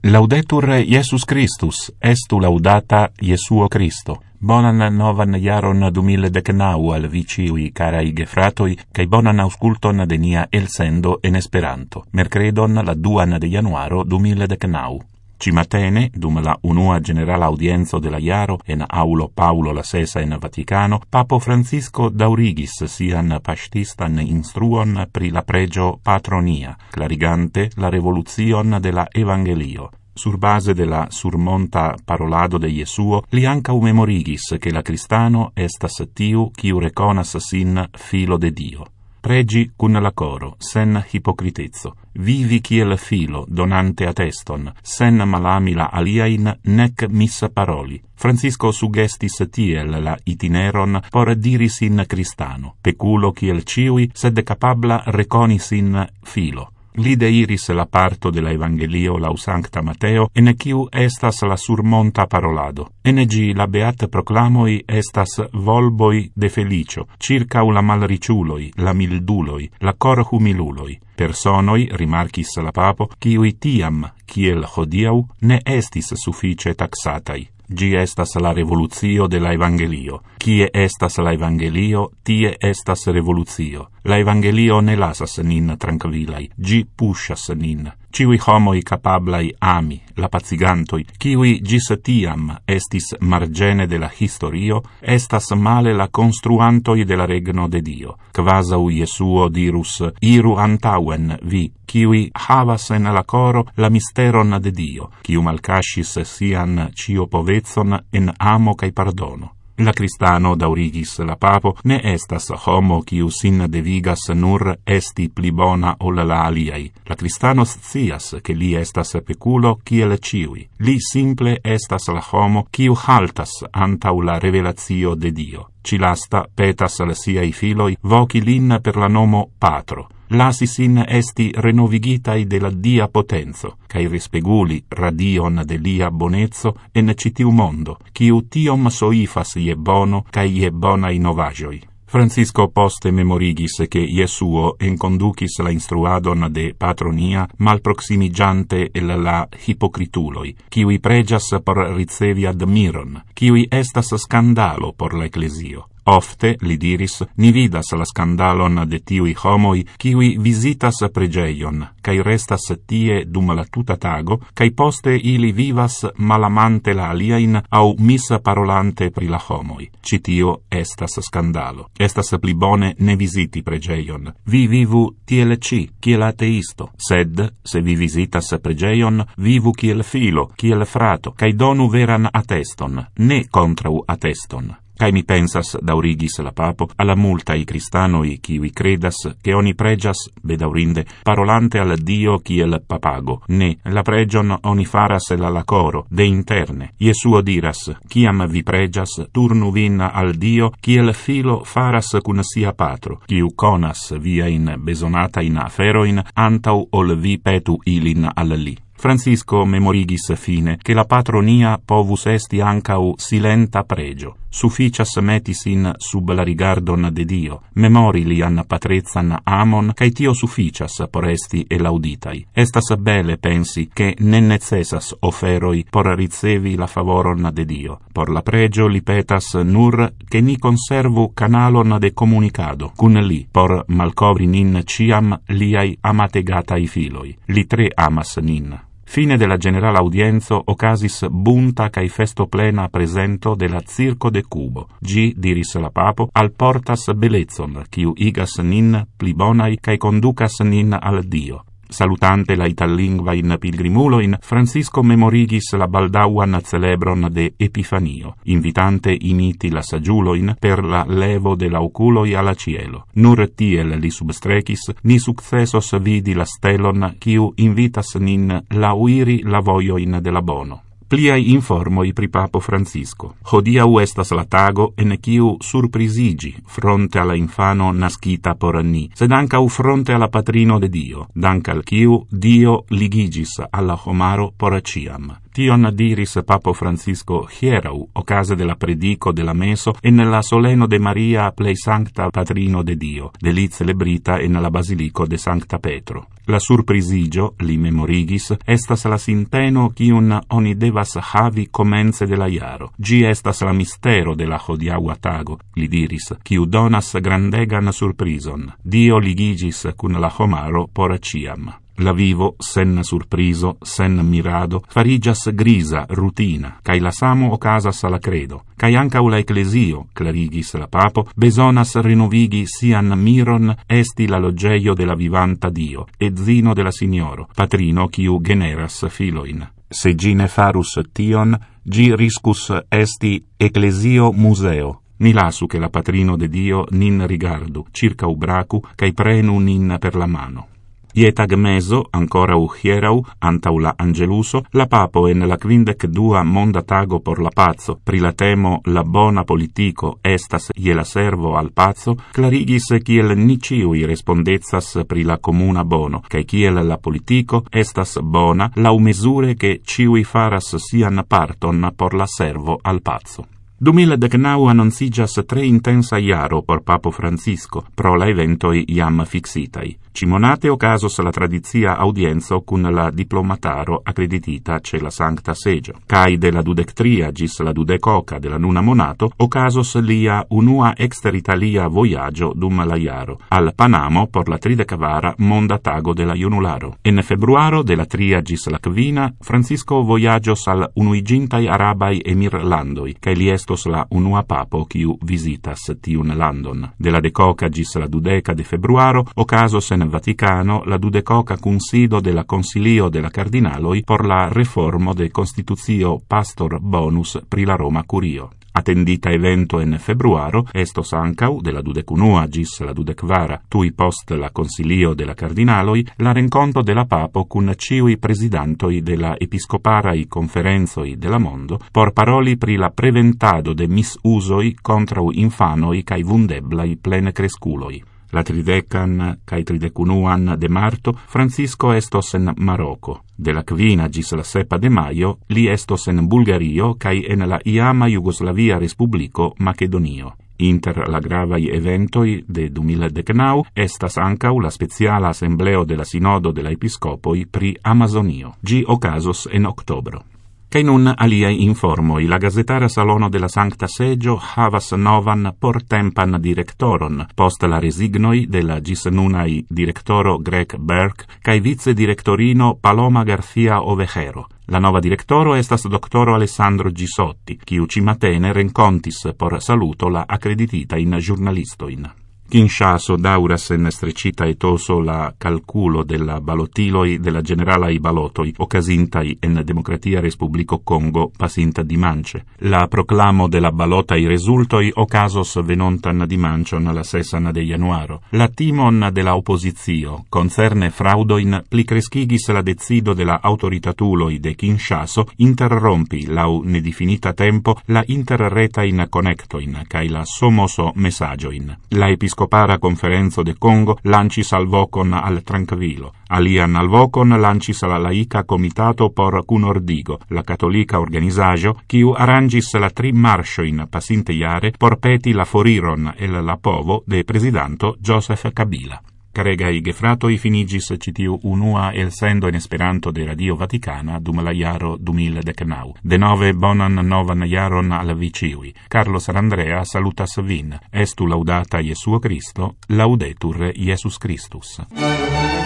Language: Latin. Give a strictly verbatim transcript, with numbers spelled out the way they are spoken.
Laudetur Iesus Christus, estu laudata Iesuo Christo. Bonan novan jaron du mil decnau al vi ciui, carai gefratoi, cae bonan ausculton de nia elsendo en Esperanto. Mercredon la duan de januaro du mil decnau. Cimatene, dum la unua generala audienzo de la jaro en aulo Paulo la sesa en Vaticano, Papo Francisco daurigis sian pastistan instruon pri la pregio patronia, clarigante la revoluzion de la Evangelio. Sur base de la surmonta parolado de Iesuo, li ancau memorigis che la Cristano estas tiu quiu reconas sin filo de Dio. Pregi cun la coro, sen hipocritezzo. Vivi kiel filo, donante atteston, sen malamila aliain, nec missa paroli. Francisco suggestis tiel la itineron por diris in Cristano, peculo kiel ciui, sed capabla reconis in filo. Li deiris la parto de la Evangelio lau Sancta Mateo, en quiu estas la surmonta parolado. En gi la beat proclamoi estas volboi de felicio, circa la malriciuloi, la milduloi, la cor humiluloi. Personoi, rimarcis la papo, quiui tiam, kiel hodiau, ne estis suffice taxatai. Gi estas la revoluzio de la Evangelio. Kie estas la Evangelio, tie estas revoluzio. La Evangelio ne lasas nin tranquillai, gi pushas nin. Ciui homoi capablai ami, la pazigantoi, kiui gis tiam estis margene de la historio, estas male la construantoi de la regno de Dio. Quasau Iesuo dirus, iru antauen vi, kiui havas en la coro la misteron de Dio, kiu malcascis sian cio povezon en amo cae pardono. La Cristano daurigis la papo ne estas homo quiu sin devigas nur esti pli bona ol la aliai. La Cristano scias che li estas peculo kiel ciui. Li simple estas la homo quiu haltas antau la revelatio de Dio. Cilasta petas la siai filoi voci lin per la nomo Patro. Lasi sin esti renovigitai de la dia potenzo, cae rispeguli radion de lia bonezzo en citiu mondo, quiu tiom soifas ie bono cae ie bona innovagioi. Francisco poste memorigis che Iesuo enconducis la instruadon de patronia malproximigiante el la hipocrituloi, quiui pregias por ricevi admiron, quiui estas scandalo por la ecclesio. Ofte, li diris, ni vidas la scandalon de tiui homoi, kiui visitas pregeion, cae restas tie dum la tuta tago, cae poste ili vivas malamante la aliain au missa parolante pri la homoi. Citio estas scandalo. Estas pli bone ne visiti pregeion. Vi vivu tiel ci, kiel ateisto, sed, se vi visitas pregeion, vivu kiel filo, kiel frato, cae donu veran atteston, ne contrau atteston. Cae mi pensas, daurigis la papo, alla multai cristanoi kiui credas che oni pregias, bedaurinde, parolante al Dio kiel papago. Ne, la pregion oni faras la la coro, de interne. Iesuo diras, ciam vi pregias, turnu vin al Dio kiel filo faras cun sia patro, kiu conas via in besonata in aferoin, antau ol vi petu ilin al li. Francisco memorigis fine che la patronia povus esti ancau silenta pregio. Sufficias metis in sub la rigardon de Dio, memori lian patrezzan amon, cae tio sufficias por esti elauditai. Estas bele pensi che ne necessas oferoi por ricevi la favoron de Dio. Por la pregio li petas nur che ni conservu canalon de comunicado, cun li, por malcovri nin ciam liai amategatai filoi. Li tre amas nin. Fine de la generala audienzo ocasis bunta cae festo plena presento de la circo de Cubo. Gi, diris la papo, alportas belezon, quiu igas nin pli bonai cae conducas nin al Dio. Salutante la itallingvain pilgrimuloin, Francisco memorigis la baldauan celebron de Epifanio, invitante imiti la sagiuloin per la levo de la oculoi alla cielo. Nur tiel li substrecis, ni successos vidi la stelon, quiu invitas nin lauiri la voioin de la bono. Pliai informoi pri Papo Francisco. Hodiau estas la tago en quiu surprisigi fronte alla infano nascita por ni, sed ancau fronte alla patrino de Dio, dank al quiu Dio ligigis alla homaro por ciam. Tion diris Papo Francisco hierau, ocase de la predico de la meso en la soleno de Maria plei sancta patrino de Dio, de li celebrita en la basilico de Sancta Petro. La surprisigio, li memorigis, estas la sinteno kiun oni devas havi komence de la jaro. Gi estas la mistero de la hodiaŭa tago, li diris, kiu donas grandegan surprizon. Dio ligigis kun la homaro por ĉiam. La vivo, sen surprizo, sen mirado, farigas grisa, rutina, cae la samo ocasas la credo, cae ancau la ecclesio, clarigis la papo, besonas renovigi sian miron esti la logeio de la vivanta Dio, et zino de la Signoro, patrino quiu generas filoin. Se gi ne farus tion, gi riscus esti ecclesio museo. Ni lasu che la patrino de Dio nin rigardu, circa ubracu, cae prenu nin per la mano. Ietag meso, ancora u hierau, antau la Angeluso, la papo en la quindec dua monda tago por la pazzo, pri la temo la bona politico estas ie la servo al pazzo, clarigis kiel ni ciui respondezas pri la comuna bono, cae kiel la politico estas bona lau mesure che ciui faras sian parton por la servo al pazzo. du mila decnau annoncigas tre intensa iaro por Papo Francisco, pro la eventoi iam fixitai. Cimonate ocasos la tradizia audienzo cun la diplomataro accreditita ce la Sancta Segio. Cai de la dudectria gis la dudecoca de la nuna monato, ocasos lia unua exter Italia voyaggio dum la iaro, al Panamo por la tridecavara monda tago de la Iunularo. En februaro de la tria gis la quina, Francisco voyaggios al unuigintai arabai emirlandoi, cae li estos la unua papo quiu visitas tiun landon. De la decoca gis la dudeca de februaro, ocasos en Vaticano la dudecoca consido de la Consilio de la Cardinaloi por la reformo de Constitutio Pastor Bonus pri la Roma Curio. Attendita evento en februaro, estos ancau de la dudecunua gis la dudecvara, tui post la Consilio de la Cardinaloi, la renconto de la Papo cun ciui presidantoi de la episcoparai conferenzoi de la mondo, por paroli pri la preventado de misusoi contra infanoi cae vundeblai plene cresculoi. La tridecan cae tridecunuan de marto, Francisco estos en Marocco. De la quina gis la sepa de maio, li estos en Bulgario cae en la iama Jugoslavia Respublico Macedonio. Inter la gravai eventoi de du mila decnau estas ancau la speciala assembleo de la Sinodo de la Episcopoi pri Amazonio. Gi ocasos en octobro. Cae nun aliai informoi, la gazetara salono de la Sancta Segio havas novan portempan directoron, post la resignoi de la gis nunai directoro Greg Burke, cae vice directorino Paloma Garcia Ovejero. La nova directoro estas doctoro Alessandro Gisotti, quiu cimatene rencontis por saluto la accreditita in giornalistoin. Kinshasa dauras en strecita etoso la calculo de la balotiloi de la generalai balotoi ocasintai en Democratia Respublico Congo pasinta dimanche. La proclamo de la balotai resultoi ocasos venontan dimancion la sesan de januaro. La timon de la oppositio concerne fraudoin pli crescigis la decido de la autoritatuloi de Kinshasa interrompi lau nedefinita tempo la interretain connectoin cae la somoso messagioin. La episcopio Para conferenzo de Congo lancis al vocon al Tranquillo. Alian al vocon lancis la laica comitato por cunordigo, la catolica organizajo, quiu arrangis la tri marchoin pasinte iare por peti la foriron el la povo de presidanto Joseph Kabila. Caregai gefratoi finigis citiu unua el sendo in Esperanto de Radio Vaticana dum la jaro du mila decnau. Denove bonan novan jaron al vi ciui. Carlos Arandrea salutas vin. Estu laudata Jesuo Cristo, laudetur Jesus Christus.